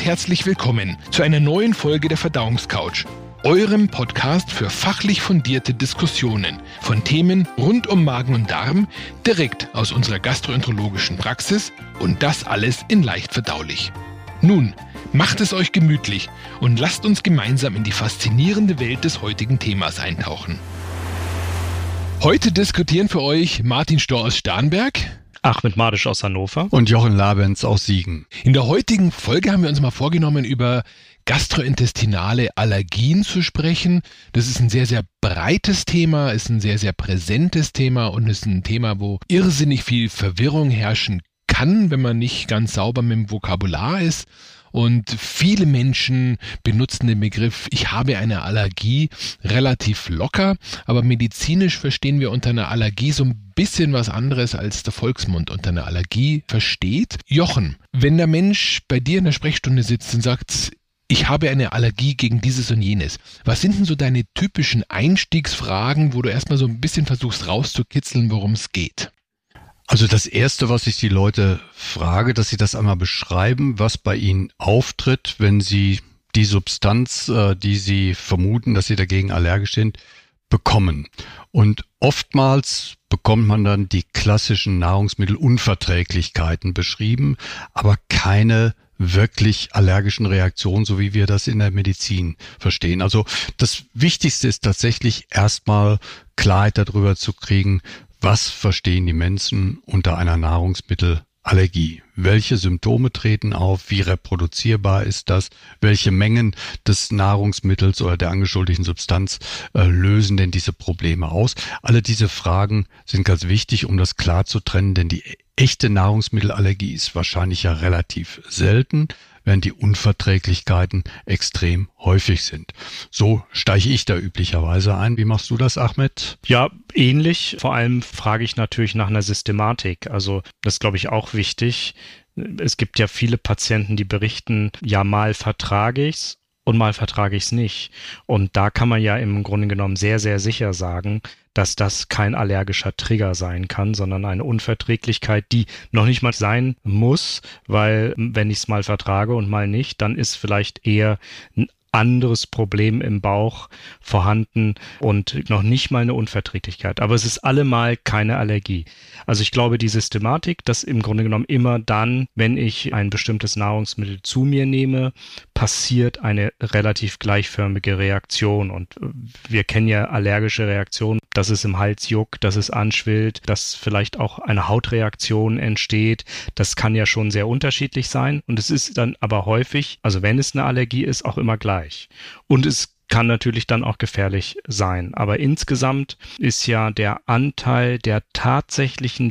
herzlich willkommen zu einer neuen Folge der Verdauungscouch, eurem Podcast für fachlich fundierte Diskussionen von Themen rund um Magen und Darm, direkt aus unserer gastroenterologischen Praxis und das alles in leicht verdaulich. Nun, macht es euch gemütlich und lasst uns gemeinsam in die faszinierende Welt des heutigen Themas eintauchen. Heute diskutieren für euch Martin Storr aus Starnberg, Ahmed Madisch aus Hannover und Jochen Labenz aus Siegen. In der heutigen Folge haben wir uns mal vorgenommen, über gastrointestinale Allergien zu sprechen. Das ist ein sehr, sehr breites Thema, ist ein sehr, sehr präsentes Thema und ist ein Thema, wo irrsinnig viel Verwirrung herrschen kann, wenn man nicht ganz sauber mit dem Vokabular ist. Und viele Menschen benutzen den Begriff, ich habe eine Allergie, relativ locker, aber medizinisch verstehen wir unter einer Allergie so ein bisschen was anderes, als der Volksmund unter einer Allergie versteht. Jochen, wenn der Mensch bei dir in der Sprechstunde sitzt und sagt, ich habe eine Allergie gegen dieses und jenes, was sind denn so deine typischen Einstiegsfragen, wo du erstmal so ein bisschen versuchst rauszukitzeln, worum es geht? Also das Erste, was ich die Leute frage, dass sie das einmal beschreiben, was bei ihnen auftritt, wenn sie die Substanz, die sie vermuten, dass sie dagegen allergisch sind, bekommen. Und oftmals bekommt man dann die klassischen Nahrungsmittelunverträglichkeiten beschrieben, aber keine wirklich allergischen Reaktionen, so wie wir das in der Medizin verstehen. Also das Wichtigste ist tatsächlich erstmal Klarheit darüber zu kriegen, was verstehen die Menschen unter einer Nahrungsmittelallergie? Welche Symptome treten auf? Wie reproduzierbar ist das? Welche Mengen des Nahrungsmittels oder der angeschuldigten Substanz lösen denn diese Probleme aus? Alle diese Fragen sind ganz wichtig, um das klar zu trennen, denn die echte Nahrungsmittelallergie ist wahrscheinlich ja relativ selten, während die Unverträglichkeiten extrem häufig sind. So steige ich da üblicherweise ein. Wie machst du das, Ahmed? Ja, ähnlich. Vor allem frage ich natürlich nach einer Systematik. Also das ist, glaube ich, auch wichtig. Es gibt ja viele Patienten, die berichten, ja, mal vertrage ich's und mal vertrage ich's nicht. Und da kann man ja im Grunde genommen sehr, sehr sicher sagen, dass das kein allergischer Trigger sein kann, sondern eine Unverträglichkeit, die noch nicht mal sein muss, weil wenn ich es mal vertrage und mal nicht, dann ist vielleicht eher ein anderes Problem im Bauch vorhanden und noch nicht mal eine Unverträglichkeit. Aber es ist allemal keine Allergie. Also ich glaube, die Systematik, dass im Grunde genommen immer dann, wenn ich ein bestimmtes Nahrungsmittel zu mir nehme, passiert eine relativ gleichförmige Reaktion. Und wir kennen ja allergische Reaktionen, dass es im Hals juckt, dass es anschwillt, dass vielleicht auch eine Hautreaktion entsteht. Das kann ja schon sehr unterschiedlich sein. Und es ist dann aber häufig, also wenn es eine Allergie ist, auch immer gleich. Und es kann natürlich dann auch gefährlich sein. Aber insgesamt ist ja der Anteil der tatsächlichen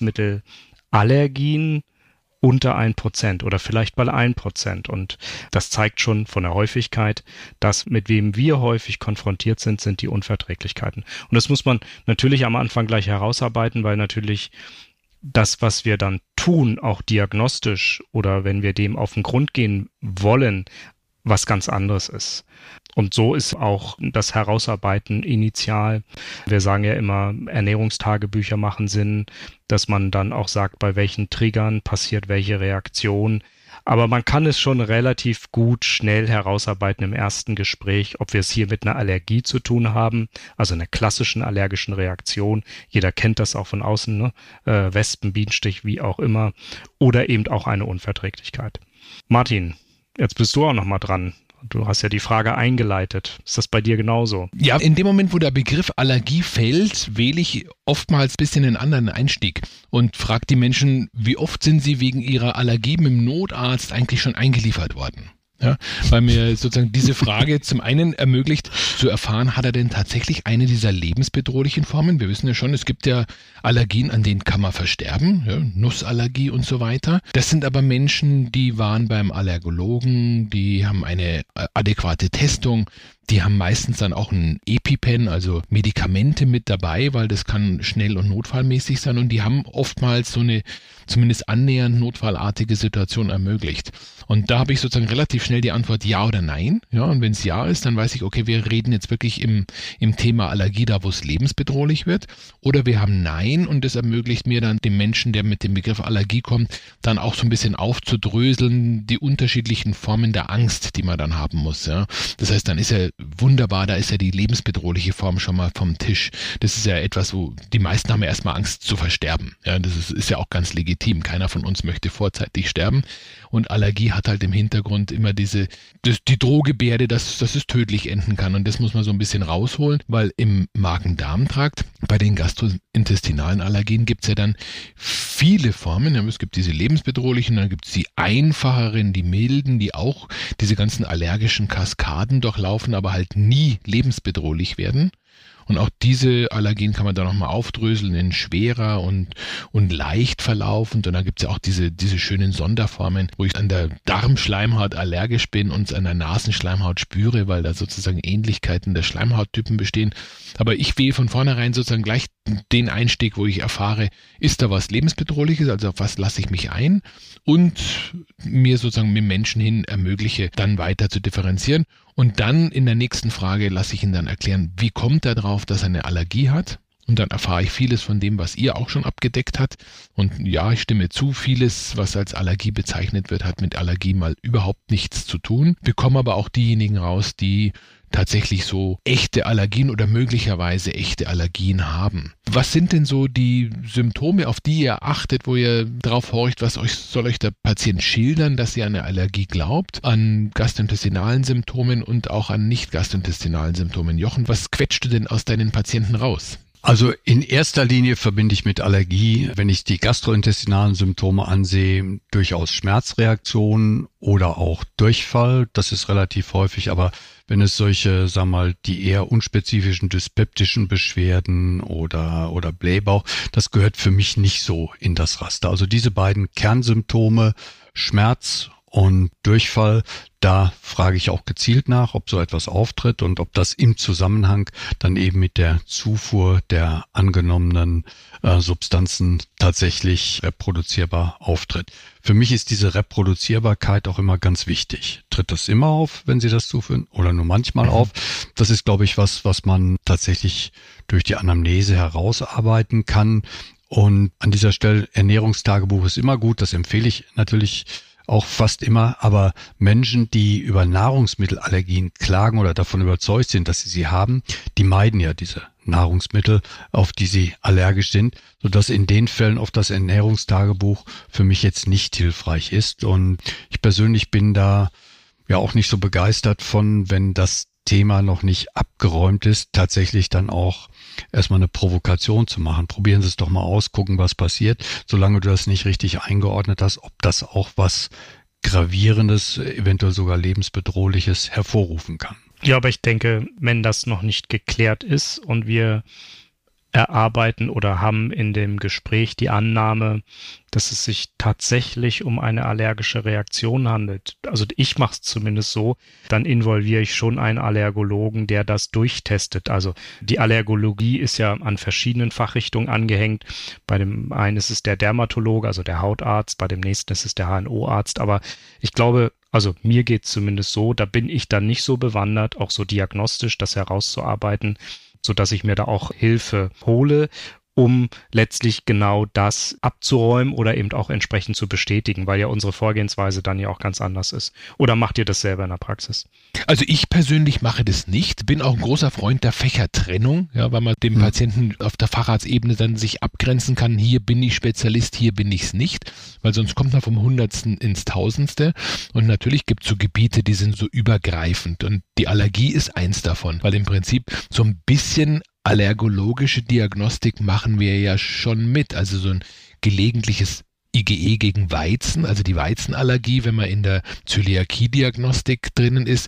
Lebensmittelallergien unter 1% oder vielleicht bei 1%. Und das zeigt schon von der Häufigkeit, dass mit wem wir häufig konfrontiert sind, sind die Unverträglichkeiten. Und das muss man natürlich am Anfang gleich herausarbeiten, weil natürlich das, was wir dann tun, auch diagnostisch oder wenn wir dem auf den Grund gehen wollen, was ganz anderes ist. Und so ist auch das Herausarbeiten initial. Wir sagen ja immer, Ernährungstagebücher machen Sinn, dass man dann auch sagt, bei welchen Triggern passiert welche Reaktion. Aber man kann es schon relativ gut schnell herausarbeiten im ersten Gespräch, ob wir es hier mit einer Allergie zu tun haben, also einer klassischen allergischen Reaktion. Jeder kennt das auch von außen, ne? Wespen, Bienenstich, wie auch immer. Oder eben auch eine Unverträglichkeit. Martin, jetzt bist du auch noch mal dran. Du hast ja die Frage eingeleitet. Ist das bei dir genauso? Ja, in dem Moment, wo der Begriff Allergie fällt, wähle ich oftmals ein bisschen einen anderen Einstieg und frage die Menschen, wie oft sind sie wegen ihrer Allergie mit dem Notarzt eigentlich schon eingeliefert worden? Ja, weil mir sozusagen diese Frage zum einen ermöglicht zu erfahren, hat er denn tatsächlich eine dieser lebensbedrohlichen Formen? Wir wissen ja schon, es gibt ja Allergien, an denen kann man versterben, ja, Nussallergie und so weiter. Das sind aber Menschen, die waren beim Allergologen, die haben eine adäquate Testung, Die haben meistens dann auch ein EpiPen, also Medikamente mit dabei, weil das kann schnell und notfallmäßig sein und die haben oftmals so eine zumindest annähernd notfallartige Situation ermöglicht. Und da habe ich sozusagen relativ schnell die Antwort ja oder nein. Ja, und wenn es ja ist, dann weiß ich, okay, wir reden jetzt wirklich im Thema Allergie da, wo es lebensbedrohlich wird. Oder wir haben nein und das ermöglicht mir dann dem Menschen, der mit dem Begriff Allergie kommt, dann auch so ein bisschen aufzudröseln, die unterschiedlichen Formen der Angst, die man dann haben muss. Ja. Das heißt, dann ist ja wunderbar, da ist ja die lebensbedrohliche Form schon mal vom Tisch. Das ist ja etwas, wo die meisten haben ja erstmal Angst zu versterben. Ja, das ist ja auch ganz legitim. Keiner von uns möchte vorzeitig sterben. Und Allergie hat halt im Hintergrund immer die Drohgebärde, dass es tödlich enden kann. Und das muss man so ein bisschen rausholen, weil im Magen-Darm-Trakt, bei den gastrointestinalen Allergien gibt es ja dann viele Formen. Es gibt diese lebensbedrohlichen, dann gibt es die einfacheren, die milden, die auch diese ganzen allergischen Kaskaden durchlaufen, aber halt nie lebensbedrohlich werden. Und auch diese Allergien kann man dann nochmal aufdröseln in schwerer und leicht verlaufend. Und dann gibt es ja auch diese schönen Sonderformen, wo ich an der Darmschleimhaut allergisch bin und an der Nasenschleimhaut spüre, weil da sozusagen Ähnlichkeiten der Schleimhauttypen bestehen. Aber ich wähle von vornherein sozusagen gleich den Einstieg, wo ich erfahre, ist da was Lebensbedrohliches, also auf was lasse ich mich ein und mir sozusagen mit Menschen hin ermögliche, dann weiter zu differenzieren. Und dann in der nächsten Frage lasse ich ihn dann erklären, wie kommt er drauf, dass er eine Allergie hat? Und dann erfahre ich vieles von dem, was ihr auch schon abgedeckt habt. Und ja, ich stimme zu, vieles, was als Allergie bezeichnet wird, hat mit Allergie mal überhaupt nichts zu tun. Bekomme aber auch diejenigen raus, die tatsächlich so echte Allergien oder möglicherweise echte Allergien haben. Was sind denn so die Symptome, auf die ihr achtet, wo ihr drauf horcht, soll euch der Patient schildern, dass ihr an eine Allergie glaubt, an gastrointestinalen Symptomen und auch an nicht gastrointestinalen Symptomen? Jochen, was quetscht du denn aus deinen Patienten raus? Also in erster Linie verbinde ich mit Allergie, wenn ich die gastrointestinalen Symptome ansehe, durchaus Schmerzreaktionen oder auch Durchfall. Das ist relativ häufig, aber wenn es solche, die eher unspezifischen dyspeptischen Beschwerden oder Blähbauch, das gehört für mich nicht so in das Raster. Also diese beiden Kernsymptome, Schmerz und Durchfall, da frage ich auch gezielt nach, ob so etwas auftritt und ob das im Zusammenhang dann eben mit der Zufuhr der angenommenen Substanzen tatsächlich reproduzierbar auftritt. Für mich ist diese Reproduzierbarkeit auch immer ganz wichtig. Tritt das immer auf, wenn Sie das zuführen, oder nur manchmal auf? Das ist, glaube ich, was man tatsächlich durch die Anamnese herausarbeiten kann. Und an dieser Stelle, Ernährungstagebuch ist immer gut, das empfehle ich natürlich auch fast immer, aber Menschen, die über Nahrungsmittelallergien klagen oder davon überzeugt sind, dass sie haben, die meiden ja diese Nahrungsmittel, auf die sie allergisch sind, sodass in den Fällen oft das Ernährungstagebuch für mich jetzt nicht hilfreich ist. Und ich persönlich bin da ja auch nicht so begeistert von, wenn das Thema noch nicht abgeräumt ist, tatsächlich dann auch erstmal eine Provokation zu machen. Probieren Sie es doch mal aus, gucken, was passiert. Solange du das nicht richtig eingeordnet hast, ob das auch was Gravierendes, eventuell sogar Lebensbedrohliches hervorrufen kann. Ja, aber ich denke, wenn das noch nicht geklärt ist und wir erarbeiten oder haben in dem Gespräch die Annahme, dass es sich tatsächlich um eine allergische Reaktion handelt. Also ich mache es zumindest so, dann involviere ich schon einen Allergologen, der das durchtestet. Also die Allergologie ist ja an verschiedenen Fachrichtungen angehängt. Bei dem einen ist es der Dermatologe, also der Hautarzt, bei dem nächsten ist es der HNO-Arzt. Aber ich glaube, also mir geht es zumindest so, da bin ich dann nicht so bewandert, auch so diagnostisch das herauszuarbeiten, so dass ich mir da auch Hilfe hole, um letztlich genau das abzuräumen oder eben auch entsprechend zu bestätigen, weil ja unsere Vorgehensweise dann ja auch ganz anders ist. Oder macht ihr das selber in der Praxis? Also ich persönlich mache das nicht, bin auch ein großer Freund der Fächertrennung, ja, weil man dem Patienten auf der Facharztebene dann sich abgrenzen kann, hier bin ich Spezialist, hier bin ich es nicht, weil sonst kommt man vom Hundertsten ins Tausendste und natürlich gibt es so Gebiete, die sind so übergreifend und die Allergie ist eins davon, weil im Prinzip so ein bisschen allergologische Diagnostik machen wir ja schon mit, also so ein gelegentliches IgE gegen Weizen, also die Weizenallergie, wenn man in der Zöliakie-Diagnostik drinnen ist,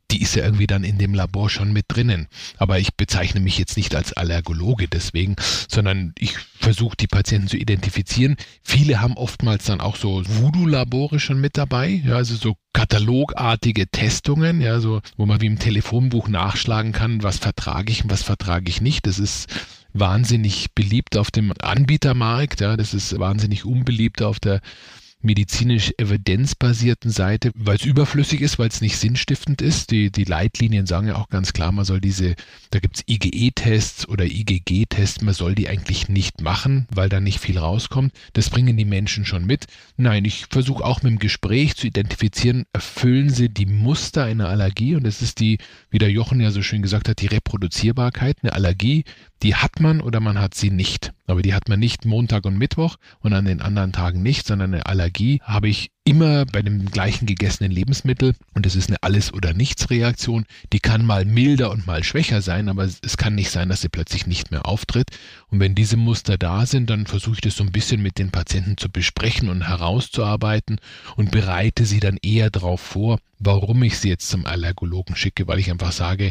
die ist ja irgendwie dann in dem Labor schon mit drinnen. Aber ich bezeichne mich jetzt nicht als Allergologe deswegen, sondern ich versuche die Patienten zu identifizieren. Viele haben oftmals dann auch so Voodoo-Labore schon mit dabei, ja, also so katalogartige Testungen, ja, so, wo man wie im Telefonbuch nachschlagen kann, was vertrage ich und was vertrage ich nicht. Das ist wahnsinnig beliebt auf dem Anbietermarkt, ja, das ist wahnsinnig unbeliebt auf der medizinisch evidenzbasierten Seite, weil es überflüssig ist, weil es nicht sinnstiftend ist. Die Leitlinien sagen ja auch ganz klar, man soll da gibt es IgE-Tests oder IgG-Tests, man soll die eigentlich nicht machen, weil da nicht viel rauskommt. Das bringen die Menschen schon mit. Nein, ich versuche auch mit dem Gespräch zu identifizieren, erfüllen sie die Muster einer Allergie, und das ist die, wie der Jochen ja so schön gesagt hat, die Reproduzierbarkeit. Eine Allergie, die hat man oder man hat sie nicht. Aber die hat man nicht Montag und Mittwoch und an den anderen Tagen nicht, sondern eine Allergie habe ich immer bei dem gleichen gegessenen Lebensmittel, und das ist eine Alles-oder-Nichts-Reaktion. Die kann mal milder und mal schwächer sein, aber es kann nicht sein, dass sie plötzlich nicht mehr auftritt. Und wenn diese Muster da sind, dann versuche ich das so ein bisschen mit den Patienten zu besprechen und herauszuarbeiten und bereite sie dann eher darauf vor, warum ich sie jetzt zum Allergologen schicke, weil ich einfach sage,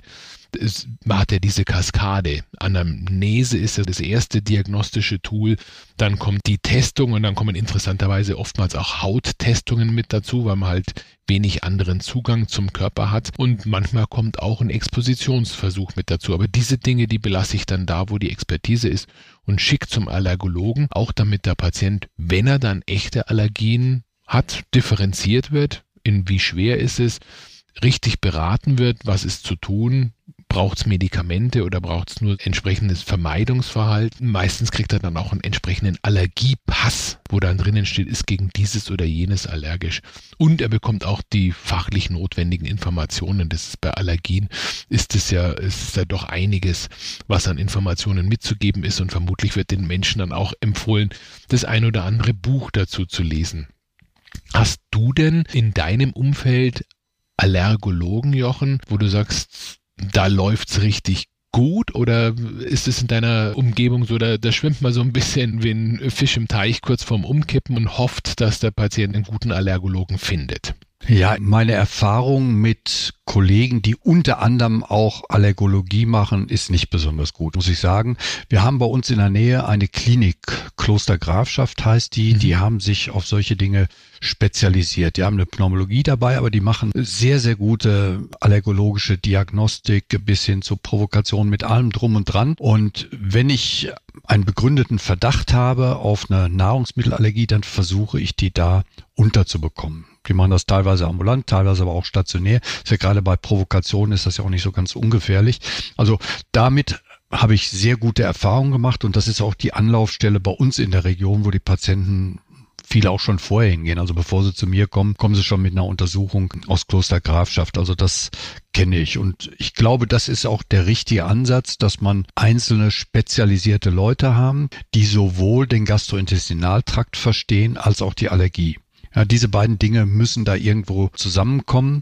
man hat ja diese Kaskade. Anamnese ist ja das erste diagnostische Tool, dann kommt die Testung und dann kommen interessanterweise oftmals auch Hauttestungen mit dazu, weil man halt wenig anderen Zugang zum Körper hat, und manchmal kommt auch ein Expositionsversuch mit dazu. Aber diese Dinge, die belasse ich dann da, wo die Expertise ist, und schicke zum Allergologen, auch damit der Patient, wenn er dann echte Allergien hat, differenziert wird, in wie schwer ist es, richtig beraten wird, was ist zu tun, braucht es Medikamente oder braucht es nur entsprechendes Vermeidungsverhalten. Meistens kriegt er dann auch einen entsprechenden Allergiepass, wo dann drinnen steht, ist gegen dieses oder jenes allergisch. Und er bekommt auch die fachlich notwendigen Informationen. Das ist bei Allergien, ist ja doch einiges, was an Informationen mitzugeben ist, und vermutlich wird den Menschen dann auch empfohlen, das ein oder andere Buch dazu zu lesen. Hast du denn in deinem Umfeld Allergologen, Jochen, wo du sagst, da läuft's richtig gut, oder ist es in deiner Umgebung so, da schwimmt man so ein bisschen wie ein Fisch im Teich kurz vorm Umkippen und hofft, dass der Patient einen guten Allergologen findet? Ja, meine Erfahrung mit Kollegen, die unter anderem auch Allergologie machen, ist nicht besonders gut, muss ich sagen. Wir haben bei uns in der Nähe eine Klinik, Kloster Grafschaft heißt die, die haben sich auf solche Dinge spezialisiert. Die haben eine Pneumologie dabei, aber die machen sehr, sehr gute allergologische Diagnostik bis hin zu Provokation mit allem drum und dran. Und wenn ich einen begründeten Verdacht habe auf eine Nahrungsmittelallergie, dann versuche ich die da unterzubekommen. Die machen das teilweise ambulant, teilweise aber auch stationär. Ist ja gerade bei Provokationen ist das ja auch nicht so ganz ungefährlich. Also damit habe ich sehr gute Erfahrungen gemacht, und das ist auch die Anlaufstelle bei uns in der Region, wo die Patienten viele auch schon vorher hingehen. Also bevor sie zu mir kommen, kommen sie schon mit einer Untersuchung aus Kloster Grafschaft. Also das kenne ich. Und ich glaube, das ist auch der richtige Ansatz, dass man einzelne spezialisierte Leute haben, die sowohl den Gastrointestinaltrakt verstehen als auch die Allergie. Ja, diese beiden Dinge müssen da irgendwo zusammenkommen,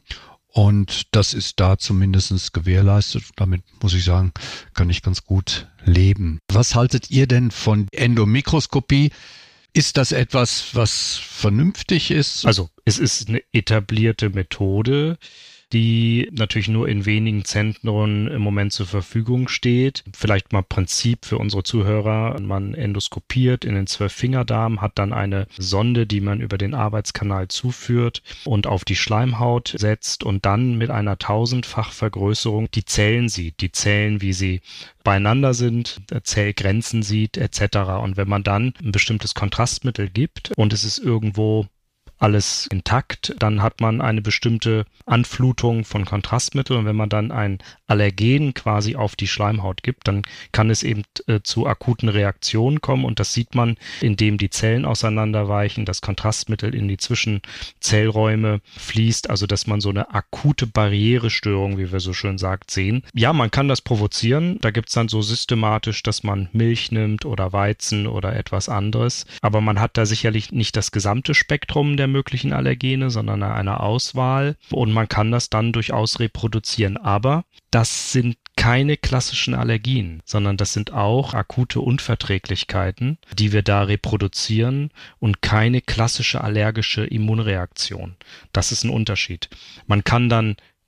und das ist da zumindest gewährleistet. Damit muss ich sagen, kann ich ganz gut leben. Was haltet ihr denn von Endomikroskopie? Ist das etwas, was vernünftig ist? Also es ist eine etablierte Methode, die natürlich nur in wenigen Zentren im Moment zur Verfügung steht. Vielleicht mal Prinzip für unsere Zuhörer. Man endoskopiert in den 12-Fingerdarm, hat dann eine Sonde, die man über den Arbeitskanal zuführt und auf die Schleimhaut setzt und dann mit einer 1000-fach Vergrößerung die Zellen sieht. Die Zellen, wie sie beieinander sind, Zellgrenzen sieht etc. Und wenn man dann ein bestimmtes Kontrastmittel gibt und es ist irgendwo alles intakt, dann hat man eine bestimmte Anflutung von Kontrastmittel, und wenn man dann ein Allergen quasi auf die Schleimhaut gibt, dann kann es eben zu akuten Reaktionen kommen, und das sieht man, indem die Zellen auseinanderweichen, das Kontrastmittel in die Zwischenzellräume fließt, also dass man so eine akute Barrierestörung, wie wir so schön sagt, sehen. Ja, man kann das provozieren, da gibt's dann so systematisch, dass man Milch nimmt oder Weizen oder etwas anderes, aber man hat da sicherlich nicht das gesamte Spektrum der möglichen Allergene, sondern eine Auswahl, und man kann das dann durchaus reproduzieren. Aber das sind keine klassischen Allergien, sondern das sind auch akute Unverträglichkeiten, die wir da reproduzieren, und keine klassische allergische Immunreaktion. Das ist ein Unterschied. Man kann dann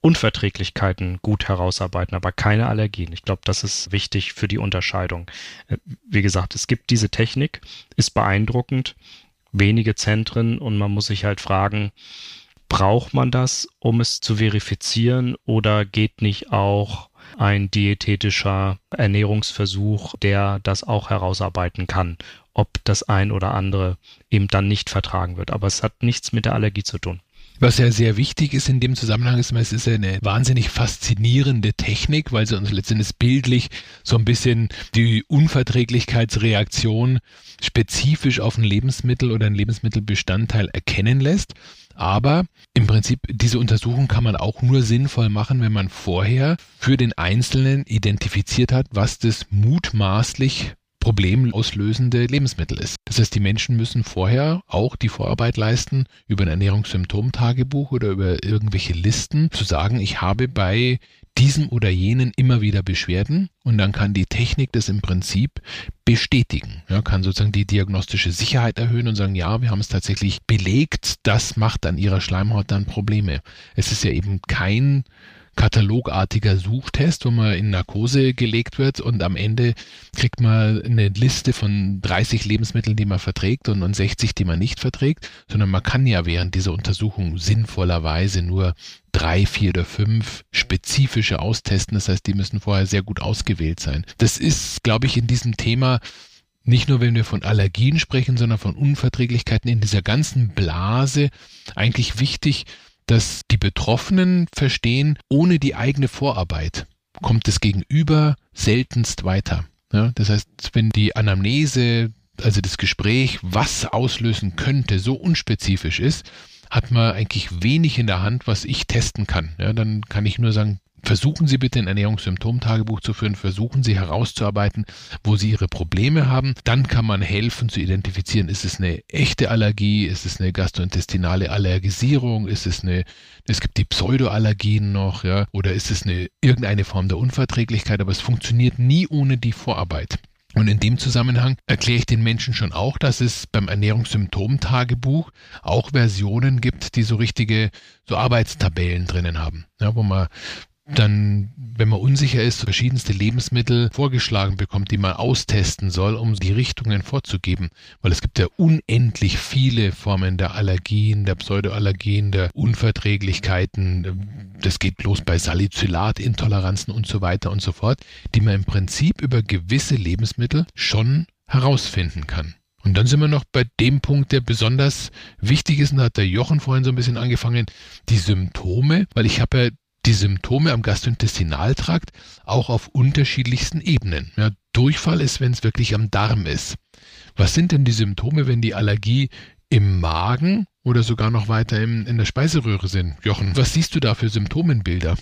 Unverträglichkeiten gut herausarbeiten, aber keine Allergien. Ich glaube, das ist wichtig für die Unterscheidung. Wie gesagt, es gibt diese Technik, ist beeindruckend, wenige Zentren und man muss sich halt fragen, braucht man das, um es zu verifizieren oder geht nicht auch ein diätetischer Ernährungsversuch, der das auch herausarbeiten kann, ob das ein oder andere eben dann nicht vertragen wird. Aber es hat nichts mit der Allergie zu tun. Was ja sehr wichtig ist in dem Zusammenhang ist, es ist eine wahnsinnig faszinierende Technik, weil sie uns letztendlich bildlich so ein bisschen die Unverträglichkeitsreaktion spezifisch auf ein Lebensmittel oder ein Lebensmittelbestandteil erkennen lässt. Aber im Prinzip, diese Untersuchung kann man auch nur sinnvoll machen, wenn man vorher für den Einzelnen identifiziert hat, was das mutmaßlich problemauslösende Lebensmittel ist. Das heißt, die Menschen müssen vorher auch die Vorarbeit leisten, über ein Ernährungssymptomtagebuch oder über irgendwelche Listen zu sagen, ich habe bei diesem oder jenen immer wieder Beschwerden und dann kann die Technik das im Prinzip bestätigen. Ja, kann sozusagen die diagnostische Sicherheit erhöhen und sagen, ja, wir haben es tatsächlich belegt, das macht an ihrer Schleimhaut dann Probleme. Es ist ja eben kein katalogartiger Suchtest, wo man in Narkose gelegt wird und am Ende kriegt man eine Liste von 30 Lebensmitteln, die man verträgt und 60, die man nicht verträgt, sondern man kann ja während dieser Untersuchung sinnvollerweise nur 3, 4 oder 5 spezifische austesten. Das heißt, die müssen vorher sehr gut ausgewählt sein. Das ist, glaube ich, in diesem Thema nicht nur, wenn wir von Allergien sprechen, sondern von Unverträglichkeiten in dieser ganzen Blase eigentlich wichtig, dass die Betroffenen verstehen, ohne die eigene Vorarbeit kommt das Gegenüber seltenst weiter. Ja, das heißt, wenn die Anamnese, also das Gespräch, was auslösen könnte, so unspezifisch ist, hat man eigentlich wenig in der Hand, was ich testen kann. Ja, dann kann ich nur sagen, versuchen Sie bitte ein Ernährungssymptomtagebuch zu führen, versuchen Sie herauszuarbeiten, wo Sie Ihre Probleme haben. Dann kann man helfen zu identifizieren, ist es eine echte Allergie, ist es eine gastrointestinale Allergisierung, es gibt die Pseudoallergien noch, ja, oder ist es irgendeine Form der Unverträglichkeit, aber es funktioniert nie ohne die Vorarbeit. Und in dem Zusammenhang erkläre ich den Menschen schon auch, dass es beim Ernährungssymptomtagebuch auch Versionen gibt, die so richtige Arbeitstabellen drinnen haben, ja, wo man dann, wenn man unsicher ist, verschiedenste Lebensmittel vorgeschlagen bekommt, die man austesten soll, um die Richtungen vorzugeben. Weil es gibt ja unendlich viele Formen der Allergien, der Pseudoallergien, der Unverträglichkeiten. Das geht los bei Salicylatintoleranzen und so weiter und so fort, die man im Prinzip über gewisse Lebensmittel schon herausfinden kann. Und dann sind wir noch bei dem Punkt, der besonders wichtig ist, und da hat der Jochen vorhin so ein bisschen angefangen, die Symptome, weil ich habe ja die Symptome am Gastrointestinaltrakt auch auf unterschiedlichsten Ebenen. Ja, Durchfall ist, wenn es wirklich am Darm ist. Was sind denn die Symptome, wenn die Allergie im Magen oder sogar noch weiter in der Speiseröhre sind? Jochen, was siehst du da für Symptomenbilder?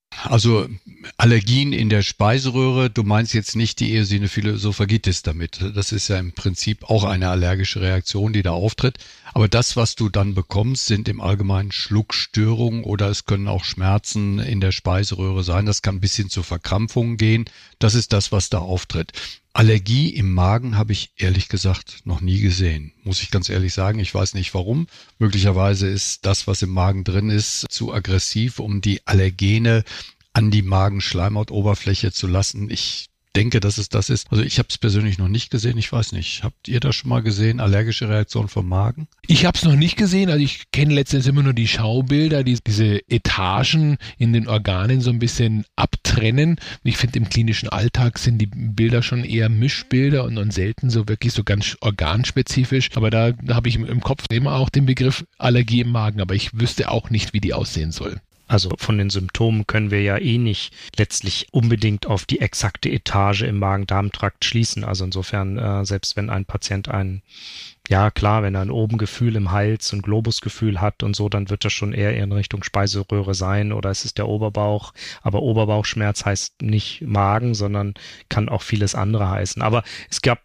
Also Allergien in der Speiseröhre, du meinst jetzt nicht die eosinophilische Esophagitis damit. Das ist ja im Prinzip auch eine allergische Reaktion, die da auftritt. Aber das, was du dann bekommst, sind im Allgemeinen Schluckstörungen oder es können auch Schmerzen in der Speiseröhre sein. Das kann bis hin zu Verkrampfungen gehen. Das ist das, was da auftritt. Allergie im Magen habe ich ehrlich gesagt noch nie gesehen, muss ich ganz ehrlich sagen. Ich weiß nicht warum. Möglicherweise ist das, was im Magen drin ist, zu aggressiv, um die Allergene an die Magenschleimhautoberfläche zu lassen. Ich denke, dass es das ist. Also ich habe es persönlich noch nicht gesehen. Ich weiß nicht. Habt ihr das schon mal gesehen? Allergische Reaktion vom Magen? Ich habe es noch nicht gesehen. Also ich kenne letztendlich immer nur die Schaubilder, die diese Etagen in den Organen so ein bisschen abtrennen. Ich finde, im klinischen Alltag sind die Bilder schon eher Mischbilder und selten so wirklich so ganz organspezifisch. Aber da habe ich im Kopf immer auch den Begriff Allergie im Magen. Aber ich wüsste auch nicht, wie die aussehen soll. Also von den Symptomen können wir ja nicht letztlich unbedingt auf die exakte Etage im Magen-Darm-Trakt schließen. Also insofern, selbst wenn ein Patient wenn er ein Obengefühl im Hals und Globusgefühl hat und so, dann wird das schon eher in Richtung Speiseröhre sein oder es ist der Oberbauch. Aber Oberbauchschmerz heißt nicht Magen, sondern kann auch vieles andere heißen. Aber es gab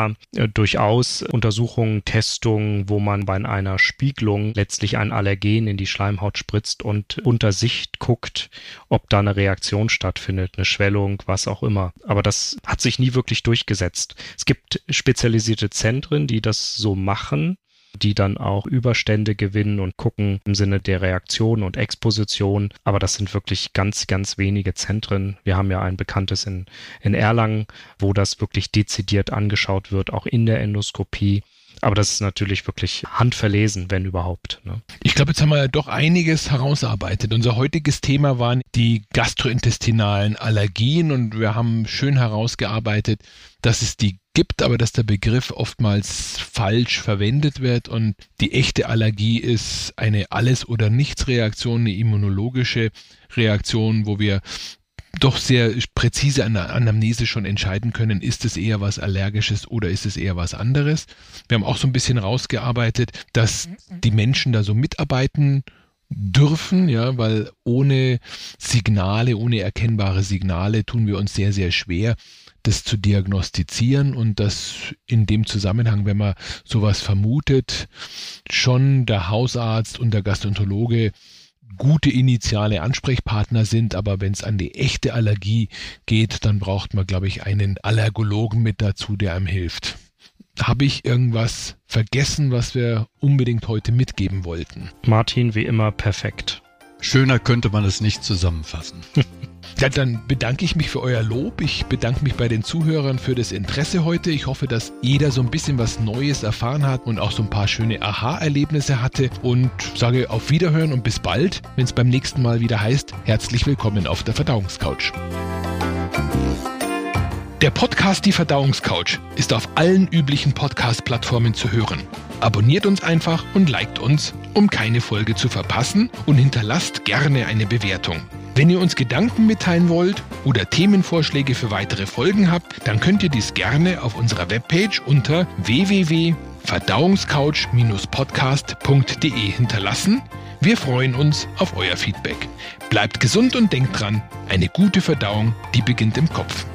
durchaus Untersuchungen, Testungen, wo man bei einer Spiegelung letztlich ein Allergen in die Schleimhaut spritzt und unter Sicht guckt, ob da eine Reaktion stattfindet, eine Schwellung, was auch immer. Aber das hat sich nie wirklich durchgesetzt. Es gibt spezialisierte Zentren, die das so machen. die dann auch Überstände gewinnen und gucken im Sinne der Reaktion und Exposition. Aber das sind wirklich ganz, ganz wenige Zentren. Wir haben ja ein bekanntes in Erlangen, wo das wirklich dezidiert angeschaut wird, auch in der Endoskopie. Aber das ist natürlich wirklich handverlesen, wenn überhaupt. Ne? Ich glaube, jetzt haben wir ja doch einiges herausarbeitet. Unser heutiges Thema waren die gastrointestinalen Allergien und wir haben schön herausgearbeitet, dass es die gibt, aber dass der Begriff oftmals falsch verwendet wird und die echte Allergie ist eine Alles-oder-Nichts-Reaktion, eine immunologische Reaktion, wo wir doch sehr präzise an der Anamnese schon entscheiden können, ist es eher was Allergisches oder ist es eher was anderes. Wir haben auch so ein bisschen rausgearbeitet, dass die Menschen da so mitarbeiten dürfen, ja, weil ohne Signale, ohne erkennbare Signale tun wir uns sehr, sehr schwer, das zu diagnostizieren und dass in dem Zusammenhang, wenn man sowas vermutet, schon der Hausarzt und der Gastroenterologe gute initiale Ansprechpartner sind, aber wenn es an die echte Allergie geht, dann braucht man, glaube ich, einen Allergologen mit dazu, der einem hilft. Habe ich irgendwas vergessen, was wir unbedingt heute mitgeben wollten? Martin, wie immer, perfekt. Schöner könnte man es nicht zusammenfassen. Ja, dann bedanke ich mich für euer Lob. Ich bedanke mich bei den Zuhörern für das Interesse heute. Ich hoffe, dass jeder so ein bisschen was Neues erfahren hat und auch so ein paar schöne Aha-Erlebnisse hatte und sage auf Wiederhören und bis bald, wenn es beim nächsten Mal wieder heißt, herzlich willkommen auf der Verdauungscouch. Der Podcast Die Verdauungscouch ist auf allen üblichen Podcast-Plattformen zu hören. Abonniert uns einfach und liked uns, um keine Folge zu verpassen und hinterlasst gerne eine Bewertung. Wenn ihr uns Gedanken mitteilen wollt oder Themenvorschläge für weitere Folgen habt, dann könnt ihr dies gerne auf unserer Webpage unter www.verdauungscouch-podcast.de hinterlassen. Wir freuen uns auf euer Feedback. Bleibt gesund und denkt dran, eine gute Verdauung, die beginnt im Kopf.